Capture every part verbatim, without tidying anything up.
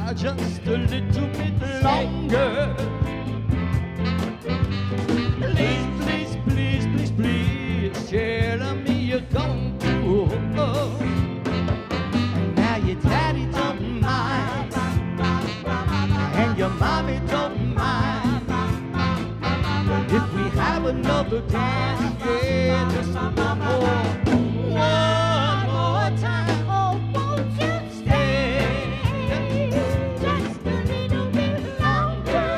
just a little bit longer. Please, please, please, please, please, tell me you're going to. Oh, now your daddy don't mind, and your mommy don't mind. If we have another dance, yeah, just one more, one more time. Oh, won't you stay just a little bit longer?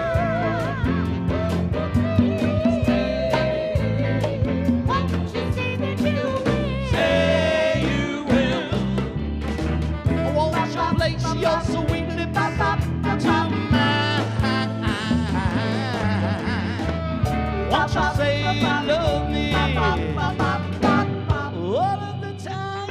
Won't you say that you will? Say you will. I want you to place your sweet lips to mine. Won't you say you love me all of the time?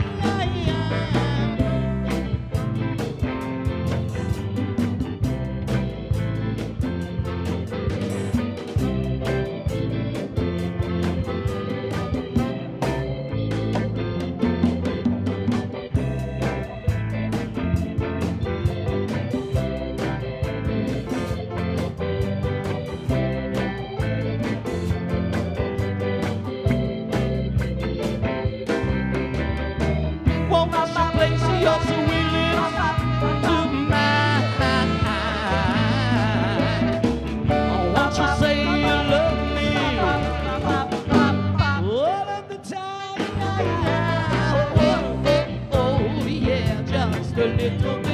Won't you place your sweet lips to mine? Won't you say you love me all of the time? Oh, oh, oh, yeah, just a little